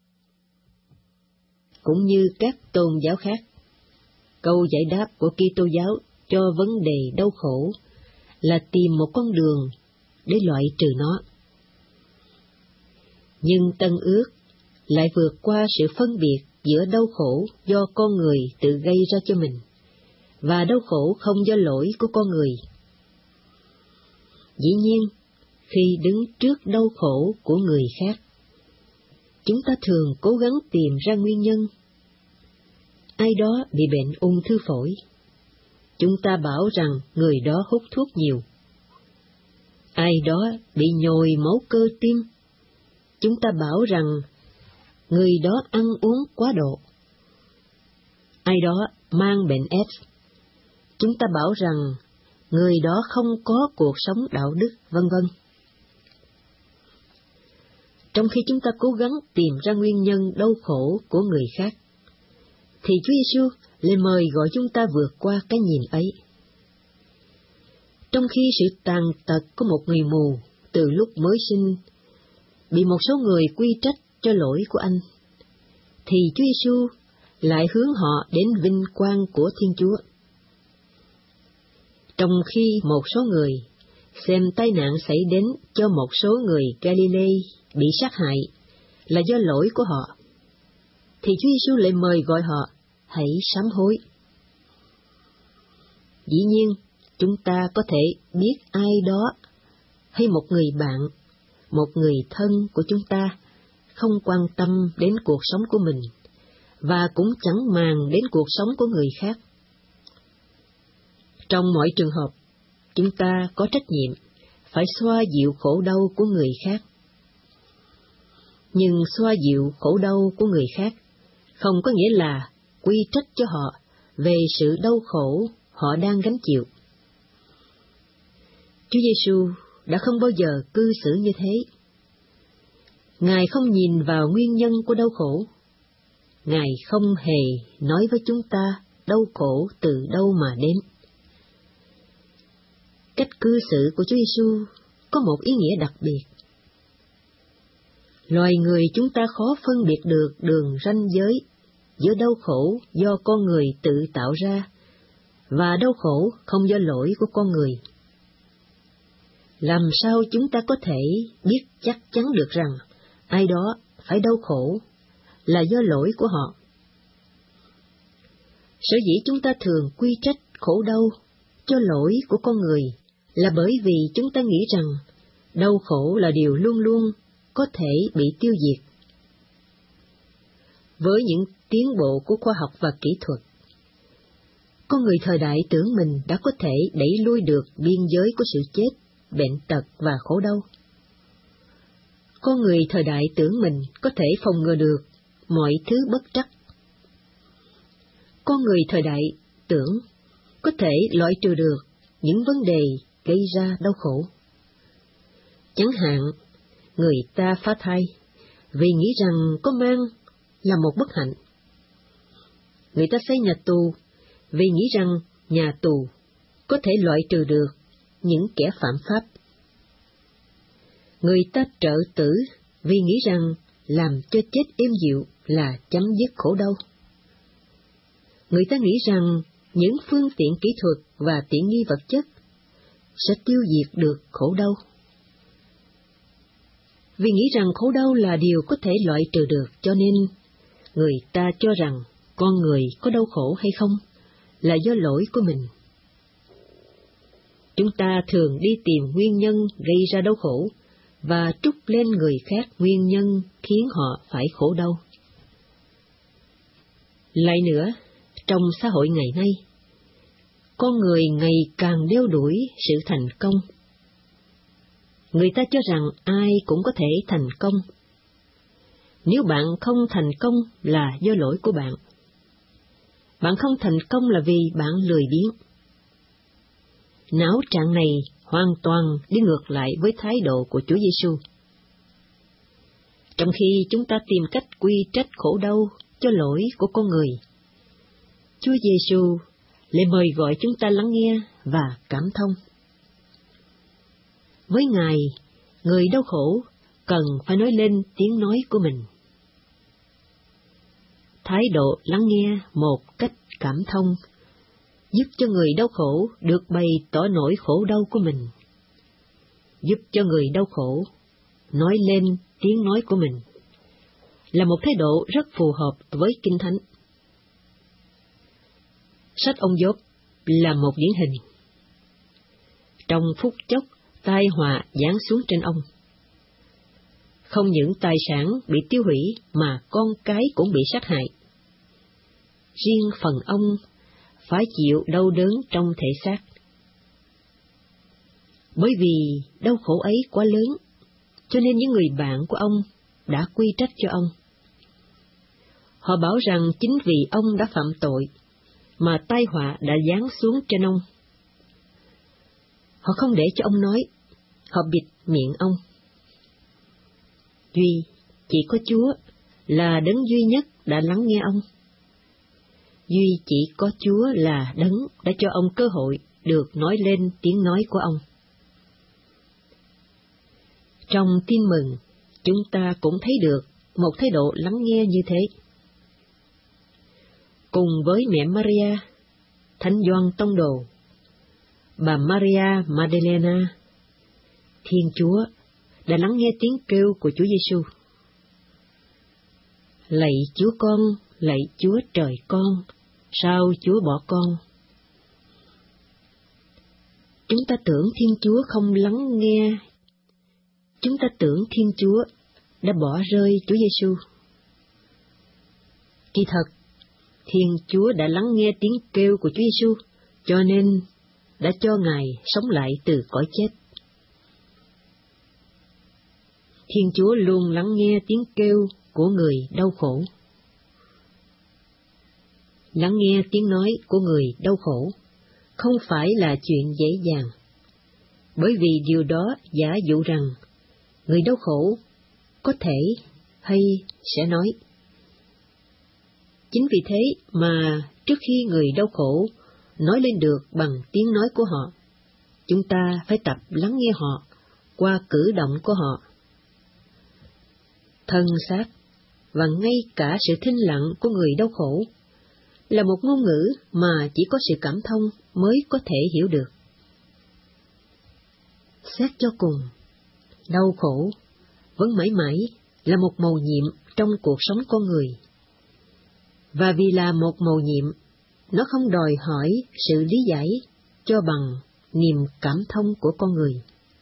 Cũng như các tôn giáo khác, câu giải đáp của Kitô giáo cho vấn đề đau khổ là tìm một con đường để loại trừ nó. Nhưng Tân Ước lại vượt qua sự phân biệt giữa đau khổ do con người tự gây ra cho mình và đau khổ không do lỗi của con người. Dĩ nhiên, khi đứng trước đau khổ của người khác, chúng ta thường cố gắng tìm ra nguyên nhân. Ai đó bị bệnh ung thư phổi, chúng ta bảo rằng người đó hút thuốc nhiều. Ai đó bị nhồi máu cơ tim, chúng ta bảo rằng người đó ăn uống quá độ. Ai đó mang bệnh AIDS, chúng ta bảo rằng người đó không có cuộc sống đạo đức, vân vân. Trong khi chúng ta cố gắng tìm ra nguyên nhân đau khổ của người khác, thì Chúa Giêsu lại mời gọi chúng ta vượt qua cái nhìn ấy. Trong khi sự tàn tật của một người mù từ lúc mới sinh bị một số người quy trách cho lỗi của anh, thì Chúa Giêsu lại hướng họ đến vinh quang của Thiên Chúa. Trong khi một số người xem tai nạn xảy đến cho một số người Galilee bị sát hại là do lỗi của họ, thì Chúa Giêsu lại mời gọi họ hãy sám hối. Dĩ nhiên, chúng ta có thể biết ai đó hay một người bạn, một người thân của chúng ta không quan tâm đến cuộc sống của mình và cũng chẳng màng đến cuộc sống của người khác. Trong mọi trường hợp, chúng ta có trách nhiệm phải xoa dịu khổ đau của người khác. Nhưng xoa dịu khổ đau của người khác không có nghĩa là quy trách cho họ về sự đau khổ họ đang gánh chịu. Chúa Giêsu đã không bao giờ cư xử như thế. Ngài không nhìn vào nguyên nhân của đau khổ. Ngài không hề nói với chúng ta đau khổ từ đâu mà đến. Cách cư xử của Chúa Giêsu có một ý nghĩa đặc biệt. Loài người chúng ta khó phân biệt được đường ranh giới giữa đau khổ do con người tự tạo ra và đau khổ không do lỗi của con người. Làm sao chúng ta có thể biết chắc chắn được rằng ai đó phải đau khổ là do lỗi của họ? Sở dĩ chúng ta thường quy trách khổ đau cho lỗi của con người là bởi vì chúng ta nghĩ rằng đau khổ là điều luôn luôn có thể bị tiêu diệt. Với những tiến bộ của khoa học và kỹ thuật, con người thời đại tưởng mình đã có thể đẩy lui được biên giới của sự chết, bệnh tật và khổ đau. Con người thời đại tưởng mình có thể phòng ngừa được mọi thứ bất trắc. Con người thời đại tưởng có thể loại trừ được những vấn đề gây ra đau khổ. Chẳng hạn, người ta phá thai vì nghĩ rằng có mang là một bất hạnh. Người ta xây nhà tù vì nghĩ rằng nhà tù có thể loại trừ được những kẻ phạm pháp. Người ta trợ tử vì nghĩ rằng làm cho chết êm dịu là chấm dứt khổ đau. Người ta nghĩ rằng những phương tiện kỹ thuật và tiện nghi vật chất sẽ tiêu diệt được khổ đau. Vì nghĩ rằng khổ đau là điều có thể loại trừ được, cho nên người ta cho rằng con người có đau khổ hay không là do lỗi của mình. Chúng ta thường đi tìm nguyên nhân gây ra đau khổ và trút lên người khác nguyên nhân khiến họ phải khổ đau. Lại nữa, trong xã hội ngày nay, con người ngày càng đeo đuổi sự thành công. Người ta cho rằng ai cũng có thể thành công. Nếu bạn không thành công là do lỗi của bạn. Bạn không thành công là vì bạn lười biếng. Não trạng này hoàn toàn đi ngược lại với thái độ của Chúa Giêsu. Trong khi chúng ta tìm cách quy trách khổ đau cho lỗi của con người, Chúa Giêsu lại mời gọi chúng ta lắng nghe và cảm thông. Với Ngài, người đau khổ cần phải nói lên tiếng nói của mình. Thái độ lắng nghe một cách cảm thông, giúp cho người đau khổ được bày tỏ nỗi khổ đau của mình, giúp cho người đau khổ nói lên tiếng nói của mình, là một thái độ rất phù hợp với Kinh Thánh. Sách ông Gióp là một điển hình. Trong phút chốc, tai họa giáng xuống trên ông. Không những tài sản bị tiêu hủy mà con cái cũng bị sát hại. Riêng phần ông phải chịu đau đớn trong thể xác. Bởi vì đau khổ ấy quá lớn, cho nên những người bạn của ông đã quy trách cho ông. Họ bảo rằng chính vì ông đã phạm tội mà tai họa đã giáng xuống trên ông. Họ không để cho ông nói, họ bịt miệng ông. Duy chỉ có Chúa là đấng duy nhất đã lắng nghe ông. Duy chỉ có Chúa là đấng đã cho ông cơ hội được nói lên tiếng nói của ông. Trong Tin Mừng, chúng ta cũng thấy được một thái độ lắng nghe như thế. Cùng với mẹ Maria, Thánh Gioan Tông Đồ, bà Maria Magdalena, Thiên Chúa đã lắng nghe tiếng kêu của Chúa Giêsu. Lạy Chúa con, lạy Chúa trời con, sao Chúa bỏ con? Chúng ta tưởng Thiên Chúa không lắng nghe. Chúng ta tưởng Thiên Chúa đã bỏ rơi Chúa Giêsu. Kỳ thật, Thiên Chúa đã lắng nghe tiếng kêu của Chúa Giêsu, cho nên đã cho Ngài sống lại từ cõi chết. Thiên Chúa luôn lắng nghe tiếng kêu của người đau khổ. Lắng nghe tiếng nói của người đau khổ không phải là chuyện dễ dàng, bởi vì điều đó giả dụ rằng người đau khổ có thể hay sẽ nói. Chính vì thế mà trước khi người đau khổ nói lên được bằng tiếng nói của họ, chúng ta phải tập lắng nghe họ qua cử động của họ. Thân xác và ngay cả sự thinh lặng của người đau khổ là một ngôn ngữ mà chỉ có sự cảm thông mới có thể hiểu được. Xét cho cùng, đau khổ vẫn mãi mãi là một mầu nhiệm trong cuộc sống con người. Và vì là một mầu nhiệm, nó không đòi hỏi sự lý giải cho bằng niềm cảm thông của con người.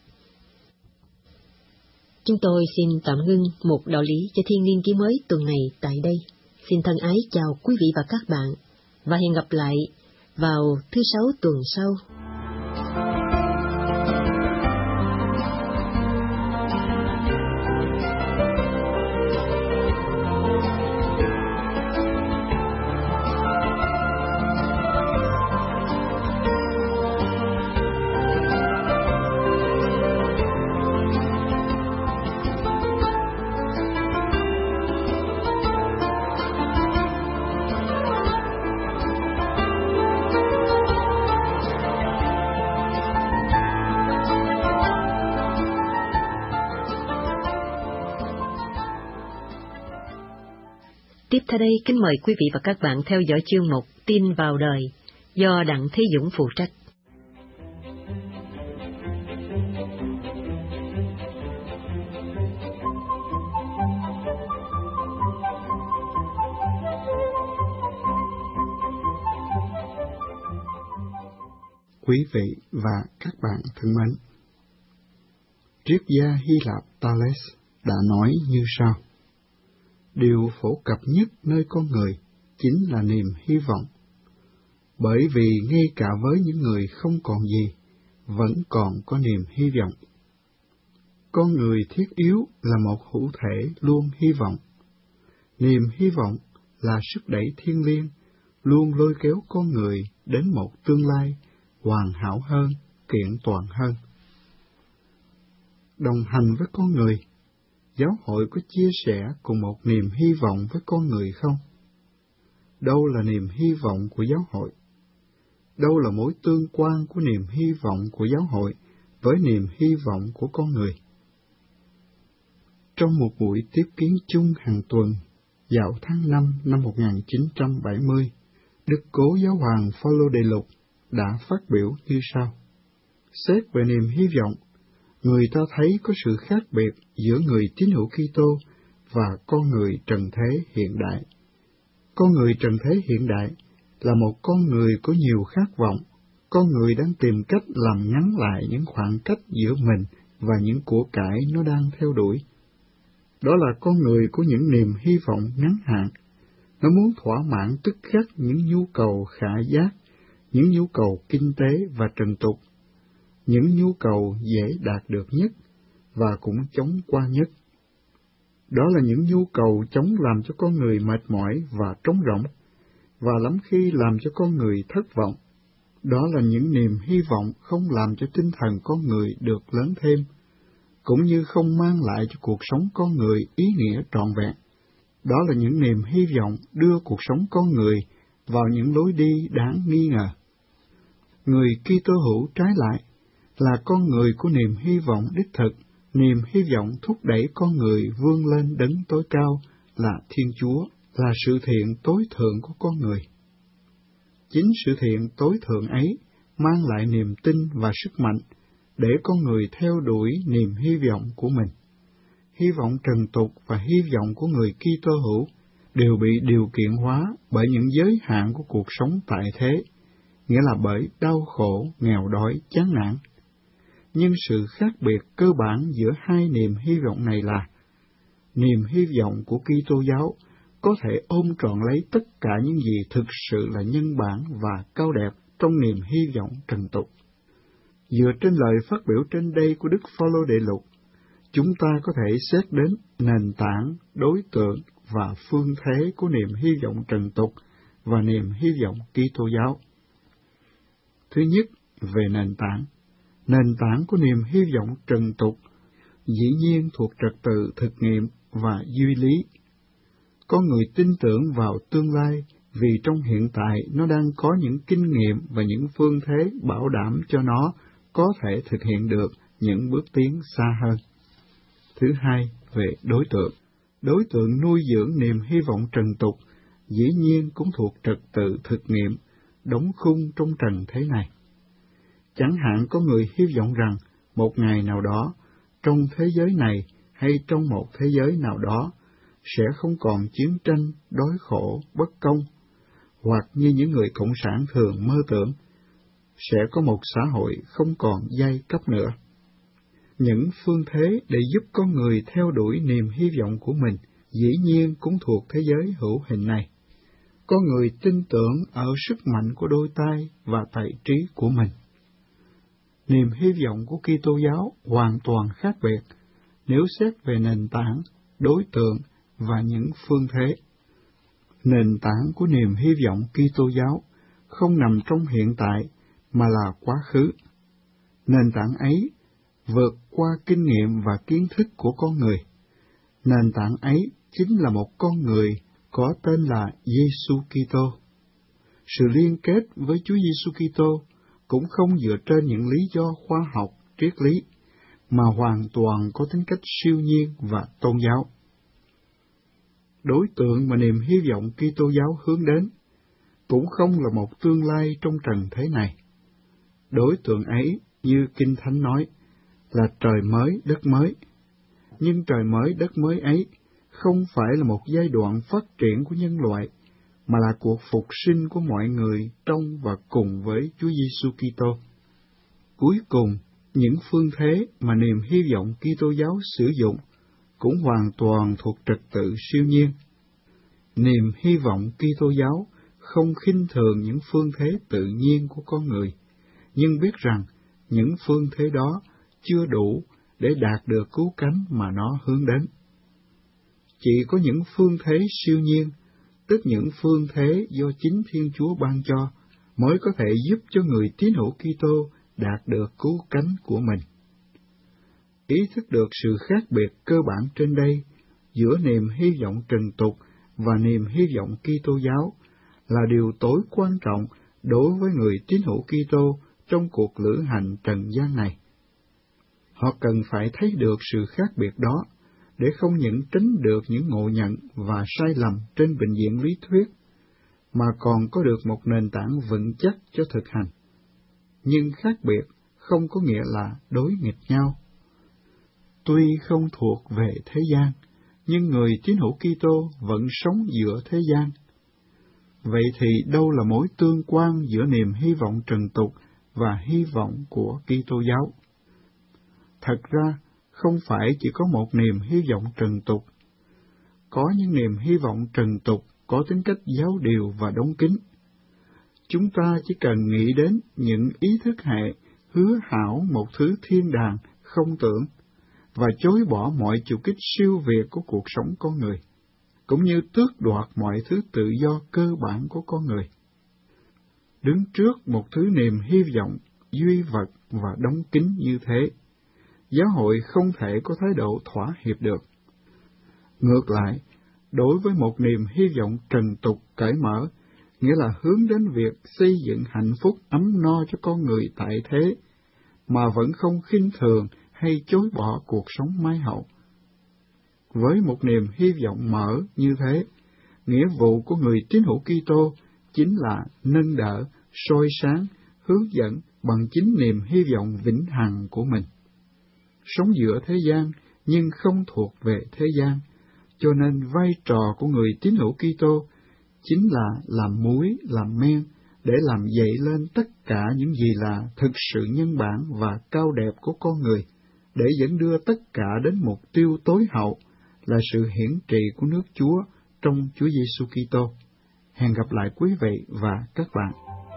Chúng tôi xin tạm ngưng một đạo lý cho Thiên Niên Ký Mới tuần này tại đây. Xin thân ái chào quý vị và các bạn, và hẹn gặp lại vào thứ Sáu tuần sau. Tiếp theo đây, kính mời quý vị và các bạn theo dõi chương mục Tin vào đời do Đặng Thế Dũng phụ trách. Quý vị và các bạn thân mến, triết gia Hy Lạp Thales đã nói như sau: điều phổ cập nhất nơi con người chính là niềm hy vọng, bởi vì ngay cả với những người không còn gì, vẫn còn có niềm hy vọng. Con người thiết yếu là một hữu thể luôn hy vọng. Niềm hy vọng là sức đẩy thiêng liêng, luôn lôi kéo con người đến một tương lai hoàn hảo hơn, kiện toàn hơn. Đồng hành với con người, giáo hội có chia sẻ cùng một niềm hy vọng với con người không? Đâu là niềm hy vọng của giáo hội? Đâu là mối tương quan của niềm hy vọng của giáo hội với niềm hy vọng của con người? Trong một buổi tiếp kiến chung hàng tuần vào tháng 5 năm 1970, Đức Cố Giáo hoàng Phaolô Đệ Lục đã phát biểu như sau: Xét về niềm hy vọng, người ta thấy có sự khác biệt giữa người tín hữu Kitô và con người trần thế hiện đại. Con người trần thế hiện đại là một con người có nhiều khát vọng, con người đang tìm cách làm ngắn lại những khoảng cách giữa mình và những của cải nó đang theo đuổi. Đó là con người có những niềm hy vọng ngắn hạn. Nó muốn thỏa mãn tức khắc những nhu cầu khả giác, những nhu cầu kinh tế và trần tục, những nhu cầu dễ đạt được nhất và cũng chóng qua nhất. Đó là những nhu cầu chống làm cho con người mệt mỏi và trống rỗng, và lắm khi làm cho con người thất vọng. Đó là những niềm hy vọng không làm cho tinh thần con người được lớn thêm, cũng như không mang lại cho cuộc sống con người ý nghĩa trọn vẹn. Đó là những niềm hy vọng đưa cuộc sống con người vào những lối đi đáng nghi ngờ. Người Kitô hữu trái lại là con người của niềm hy vọng đích thực, niềm hy vọng thúc đẩy con người vươn lên đấng tối cao là Thiên Chúa, là sự thiện tối thượng của con người. Chính sự thiện tối thượng ấy mang lại niềm tin và sức mạnh để con người theo đuổi niềm hy vọng của mình. Hy vọng trần tục và hy vọng của người Kitô hữu đều bị điều kiện hóa bởi những giới hạn của cuộc sống tại thế, nghĩa là bởi đau khổ, nghèo đói, chán nản. Nhưng sự khác biệt cơ bản giữa hai niềm hy vọng này là niềm hy vọng của Kitô giáo có thể ôm trọn lấy tất cả những gì thực sự là nhân bản và cao đẹp trong niềm hy vọng trần tục. Dựa trên lời phát biểu trên đây của Đức Phaolô Đệ Lục, chúng ta có thể xét đến nền tảng, đối tượng và phương thế của niềm hy vọng trần tục và niềm hy vọng Kitô giáo. Thứ nhất, về nền tảng. Nền tảng của niềm hy vọng trần tục dĩ nhiên thuộc trật tự thực nghiệm và duy lý. Con người tin tưởng vào tương lai vì trong hiện tại nó đang có những kinh nghiệm và những phương thế bảo đảm cho nó có thể thực hiện được những bước tiến xa hơn. Thứ hai, về đối tượng. Đối tượng nuôi dưỡng niềm hy vọng trần tục dĩ nhiên cũng thuộc trật tự thực nghiệm, đóng khung trong trần thế này. Chẳng hạn có người hy vọng rằng một ngày nào đó, trong thế giới này hay trong một thế giới nào đó, sẽ không còn chiến tranh, đói khổ, bất công, hoặc như những người cộng sản thường mơ tưởng, sẽ có một xã hội không còn giai cấp nữa. Những phương thế để giúp con người theo đuổi niềm hy vọng của mình dĩ nhiên cũng thuộc thế giới hữu hình này. Con người tin tưởng ở sức mạnh của đôi tay và tài trí của mình. Niềm hy vọng của Kitô giáo hoàn toàn khác biệt nếu xét về nền tảng, đối tượng và những phương thế. Nền tảng của niềm hy vọng Kitô giáo không nằm trong hiện tại mà là quá khứ. Nền tảng ấy vượt qua kinh nghiệm và kiến thức của con người. Nền tảng ấy chính là một con người có tên là Giêsu Kitô. Sự liên kết với Chúa Giêsu Kitô cũng không dựa trên những lý do khoa học, triết lý, mà hoàn toàn có tính cách siêu nhiên và tôn giáo. Đối tượng mà niềm hy vọng Kitô giáo hướng đến cũng không là một tương lai trong trần thế này. Đối tượng ấy, như Kinh Thánh nói, là trời mới, đất mới. Nhưng trời mới, đất mới ấy không phải là một giai đoạn phát triển của nhân loại, mà là cuộc phục sinh của mọi người trong và cùng với Chúa Giêsu Kitô. Cuối cùng, những phương thế mà niềm hy vọng Kitô giáo sử dụng cũng hoàn toàn thuộc trật tự siêu nhiên. Niềm hy vọng Kitô giáo không khinh thường những phương thế tự nhiên của con người, nhưng biết rằng những phương thế đó chưa đủ để đạt được cứu cánh mà nó hướng đến. Chỉ có những phương thế siêu nhiên, tức những phương thế do chính Thiên Chúa ban cho, mới có thể giúp cho người tín hữu Kitô đạt được cứu cánh của mình. Ý thức được sự khác biệt cơ bản trên đây giữa niềm hy vọng trần tục và niềm hy vọng Kitô giáo là điều tối quan trọng đối với người tín hữu Kitô trong cuộc lữ hành trần gian này. Họ cần phải thấy được sự khác biệt đó để không những tránh được những ngộ nhận và sai lầm trên bệnh viện lý thuyết, mà còn có được một nền tảng vững chắc cho thực hành. Nhưng khác biệt không có nghĩa là đối nghịch nhau. Tuy không thuộc về thế gian, nhưng người tín hữu Kitô vẫn sống giữa thế gian. Vậy thì đâu là mối tương quan giữa niềm hy vọng trần tục và hy vọng của Kitô giáo? Thật ra, không phải chỉ có một niềm hy vọng trần tục. Có những niềm hy vọng trần tục có tính cách giáo điều và đóng kín. Chúng ta chỉ cần nghĩ đến những ý thức hệ hứa hảo một thứ thiên đàng không tưởng và chối bỏ mọi chủ kích siêu việt của cuộc sống con người, cũng như tước đoạt mọi thứ tự do cơ bản của con người. Đứng trước một thứ niềm hy vọng duy vật và đóng kín như thế, giáo hội không thể có thái độ thỏa hiệp được. Ngược lại, đối với một niềm hy vọng trần tục cởi mở, nghĩa là hướng đến việc xây dựng hạnh phúc ấm no cho con người tại thế, mà vẫn không khinh thường hay chối bỏ cuộc sống mái hậu. Với một niềm hy vọng mở như thế, nghĩa vụ của người tín hữu Kitô chính là nâng đỡ, soi sáng, hướng dẫn bằng chính niềm hy vọng vĩnh hằng của mình. Sống giữa thế gian nhưng không thuộc về thế gian, cho nên vai trò của người tín hữu Kitô chính là làm muối, làm men, để làm dậy lên tất cả những gì là thực sự nhân bản và cao đẹp của con người, để dẫn đưa tất cả đến mục tiêu tối hậu là sự hiển trị của nước Chúa trong Chúa Giêsu Kitô. Hẹn gặp lại quý vị và các bạn.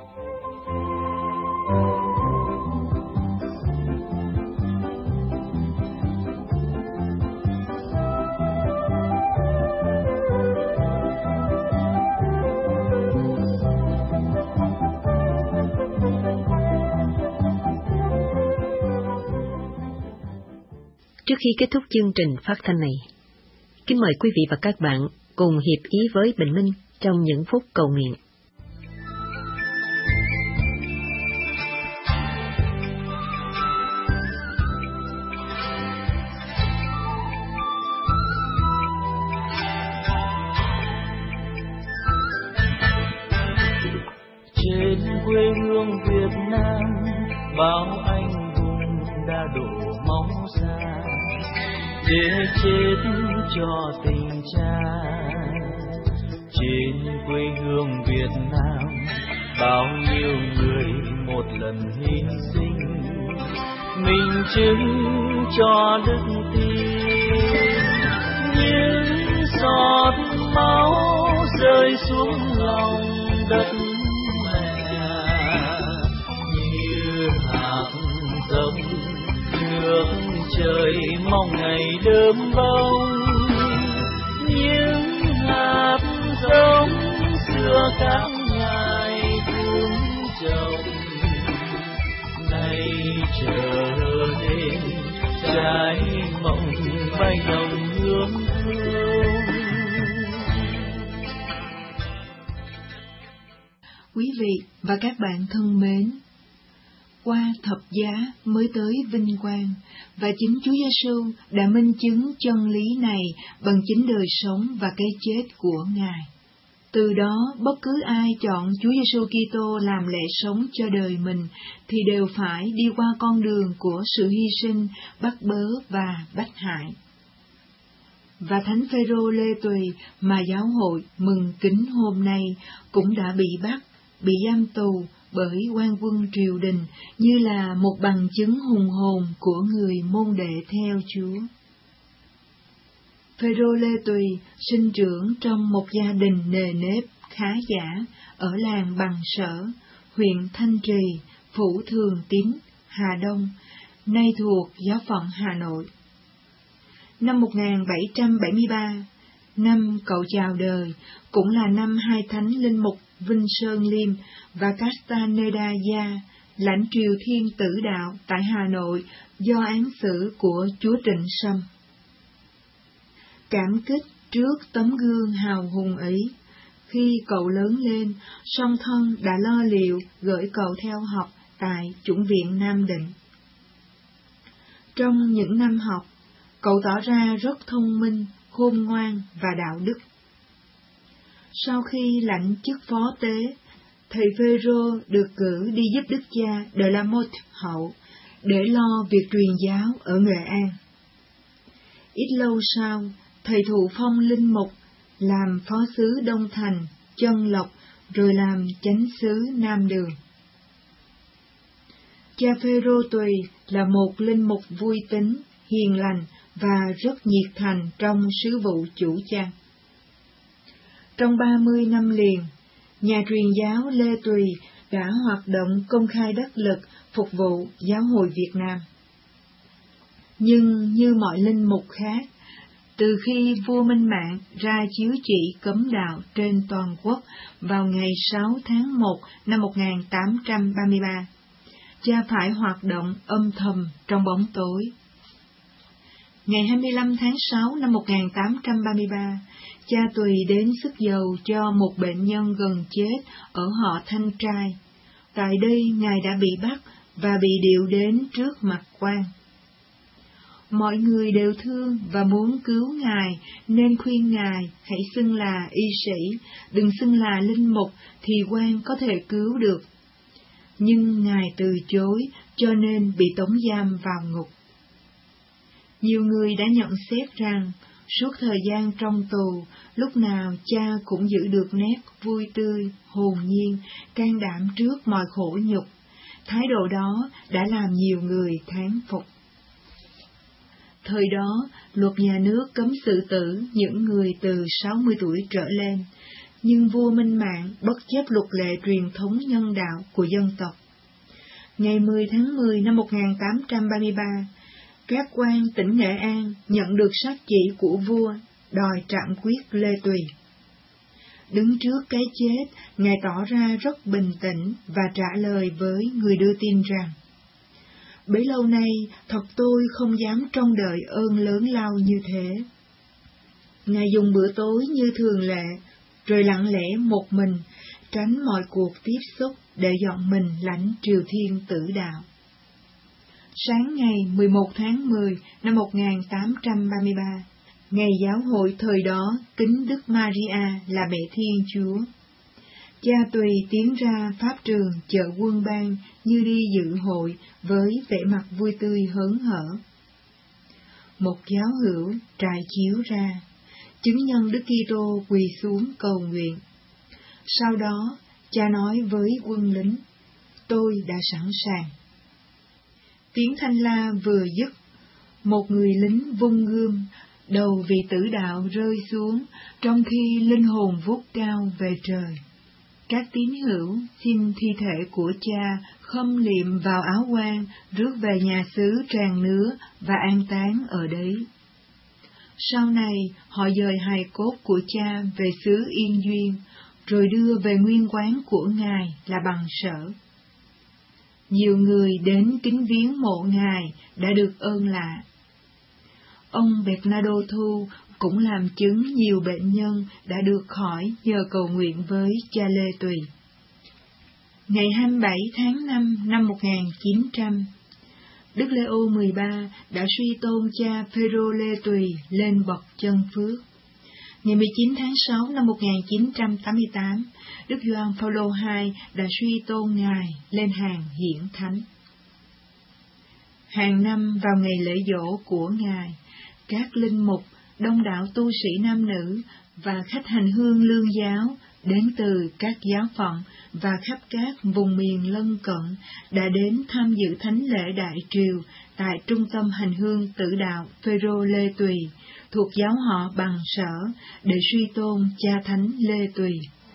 Trước khi kết thúc chương trình phát thanh này, kính mời quý vị và các bạn cùng hiệp ý với Bình Minh trong những phút cầu nguyện. Trên quê hương Việt Nam, bao anh hùng đã đổ máu ra để chết cho tình cha. Trên quê hương Việt Nam, bao nhiêu người một lần hy sinh, minh chứng cho đức tin. Những giọt máu rơi xuống lòng đất mẹ như hạt giống nước trời mong ngày đơm bông. Những hạt giống xưa các ngài vun trồng nay trở nên trái mộng bay đồng hương hương. Quý vị và các bạn thân mến, qua thập giá mới tới vinh quang, và chính Chúa Giêsu đã minh chứng chân lý này bằng chính đời sống và cái chết của Ngài. Từ đó, bất cứ ai chọn Chúa Giêsu Kitô làm lẽ sống cho đời mình thì đều phải đi qua con đường của sự hy sinh, bắt bớ và bách hại. Và Thánh Phêrô Lê Tùy mà giáo hội mừng kính hôm nay cũng đã bị bắt, bị giam tù bởi quan quân triều đình như là một bằng chứng hùng hồn của người môn đệ theo Chúa. Phêrô Lê Tùy sinh trưởng trong một gia đình nề nếp khá giả ở làng Bằng Sở, huyện Thanh Trì, phủ Thường Tín, Hà Đông, nay thuộc giáo phận Hà Nội. Năm 1773, năm cậu chào đời, cũng là năm hai thánh linh mục Vinh Sơn Liêm và Castaneda Gia lãnh triều Thiên Tử Đạo tại Hà Nội do án xử của Chúa Trịnh Sâm. Cảm kích trước tấm gương hào hùng ấy, khi cậu lớn lên, song thân đã lo liệu gửi cậu theo học tại Chủng viện Nam Định. Trong những năm học, Cậu tỏ ra rất thông minh, khôn ngoan và đạo đức. Sau khi lãnh chức phó tế, thầy Phêrô được cử đi giúp đức cha De La Motte Hậu để lo việc truyền giáo ở Nghệ An. Ít lâu sau, thầy thụ phong linh mục, làm phó xứ Đông Thành, Chân Lộc, rồi làm chánh xứ Nam Đường. Cha Phêrô Tùy là một linh mục vui tính, hiền lành và rất nhiệt thành trong sứ vụ chủ cha. Trong 30 năm liền, nhà truyền giáo Lê Tùy đã hoạt động công khai đắc lực phục vụ giáo hội Việt Nam. Nhưng như mọi linh mục khác, từ khi vua Minh Mạng ra chiếu chỉ cấm đạo trên toàn quốc vào ngày 6 tháng 1 năm 1833, cha phải hoạt động âm thầm trong bóng tối. Ngày 25 tháng 6 năm 1833, cha Tùy đến sức dầu cho một bệnh nhân gần chết ở họ Thanh Trai. Tại đây ngài đã bị bắt và bị điệu đến trước mặt quan. Mọi người đều thương và muốn cứu ngài nên khuyên ngài hãy xưng là y sĩ, đừng xưng là linh mục thì quan có thể cứu được. Nhưng ngài từ chối cho nên bị tống giam vào ngục. Nhiều người đã nhận xét rằng suốt thời gian trong tù, lúc nào cha cũng giữ được nét vui tươi, hồn nhiên, can đảm trước mọi khổ nhục. Thái độ đó đã làm nhiều người thán phục. Thời đó, luật nhà nước cấm xử tử những người từ 60 tuổi trở lên, nhưng vua Minh Mạng bất chấp luật lệ truyền thống nhân đạo của dân tộc. Ngày 10 tháng 10 năm 1833, các quan tỉnh Nghệ An nhận được sắc chỉ của vua đòi trảm quyết Lê Tùy. Đứng trước cái chết, ngài tỏ ra rất bình tĩnh và trả lời với người đưa tin rằng: bấy lâu nay thật tôi không dám trông đợi ơn lớn lao như thế. Ngài dùng bữa tối như thường lệ, rồi lặng lẽ một mình, tránh mọi cuộc tiếp xúc để dọn mình lãnh triều thiên tử đạo. Sáng ngày 11 tháng 10 năm 1833, ngày giáo hội thời đó kính Đức Maria là Mẹ Thiên Chúa, cha Tùy tiến ra pháp trường chợ Quân Bang như đi dự hội với vẻ mặt vui tươi hớn hở. Một giáo hữu trải chiếu ra, chứng nhân Đức Kitô quỳ xuống cầu nguyện. Sau đó, cha nói với quân lính: tôi đã sẵn sàng. Tiếng thanh la vừa dứt, một người lính vung gươm, đầu vị tử đạo rơi xuống, trong khi linh hồn vút cao về trời. Các tín hữu xin thi thể của cha khâm liệm vào áo quan, rước về nhà xứ Tràng Nứa và an táng ở đấy. Sau này, họ dời hài cốt của cha về xứ Yên Duyên, rồi đưa về nguyên quán của ngài là Bằng Sở. Nhiều người đến kính viếng mộ ngài đã được ơn lạ. Ông Bernardo Thu cũng làm chứng nhiều bệnh nhân đã được khỏi nhờ cầu nguyện với cha Lê Tùy. Ngày 27 tháng 5 năm 1900, Đức Lê-ô 13 đã suy tôn cha Phêrô Lê Tùy lên bậc chân phước. Ngày 19 tháng 6 năm 1988, Đức Gioan Phaolô II đã suy tôn ngài lên hàng hiển thánh. Hàng năm vào ngày lễ giỗ của ngài, các linh mục, đông đảo tu sĩ nam nữ và khách hành hương lương giáo đến từ các giáo phận và khắp các vùng miền lân cận đã đến tham dự thánh lễ đại triều tại trung tâm hành hương tử đạo Phêrô Lê Tùy thuộc giáo họ Bằng Sở để suy tôn cha thánh Lê Tùy.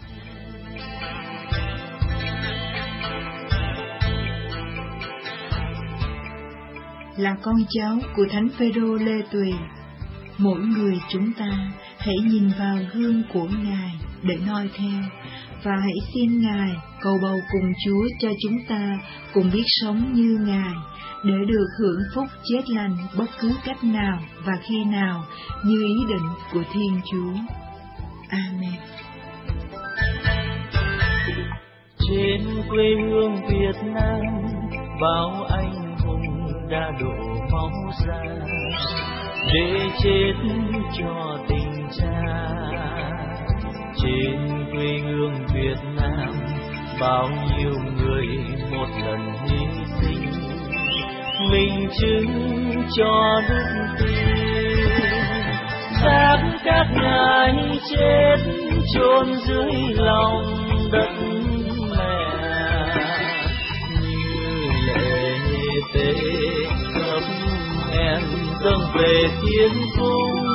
Là con cháu của thánh Phêrô Lê Tùy, mỗi người chúng ta hãy nhìn vào gương của ngài để noi theo, và hãy xin ngài cầu bầu cùng Chúa cho chúng ta cùng biết sống như ngài, để được hưởng phúc chết lành bất cứ cách nào và khi nào như ý định của Thiên Chúa. Amen. Trên quê hương Việt Nam, bao anh hùng đã đổ máu ra để chết cho tình cha. Trên quê hương Việt Nam bao nhiêu người một lần hy sinh, mình chứng cho đức tin. Xác các ngài chết chôn dưới lòng đất mẹ, như lệ tế khắp em dâng về thiên cung.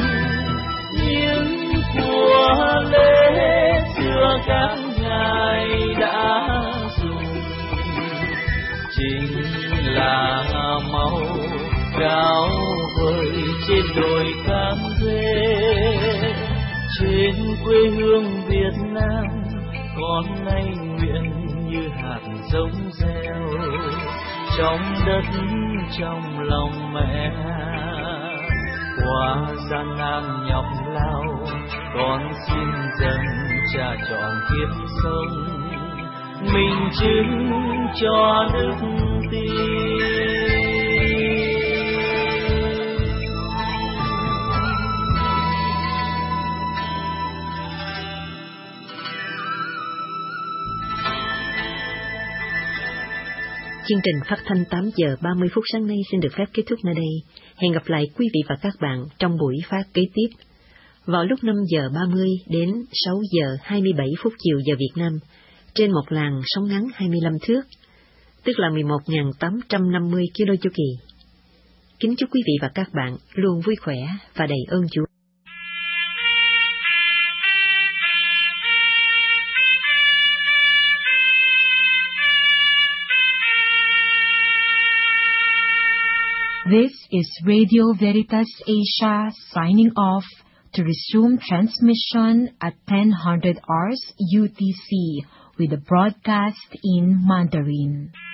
Những của lễ xưa các ngài đã dùng, chính là máu cao vời trên đồi cam rê. Trên quê hương Việt Nam con nay nguyện như hạt giống gieo trong đất trong lòng mẹ. Qua gian nan nhọc lao con xin dâng cha trọn kiếp sống, mình chứng cho đức tin. Chương trình phát thanh 8 giờ 30 phút sáng nay xin được phép kết thúc nơi đây. Hẹn gặp lại quý vị và các bạn trong buổi phát kế tiếp vào lúc 5 giờ 30 đến 6 giờ 27 phút chiều giờ Việt Nam trên một làn sóng ngắn 25 thước, tức là 11.850 kilo chu kỳ. Kính chúc quý vị và các bạn luôn vui khỏe và đầy ơn Chúa. This is Radio Veritas Asia signing off to resume transmission at 10:00 hours UTC with the broadcast in Mandarin.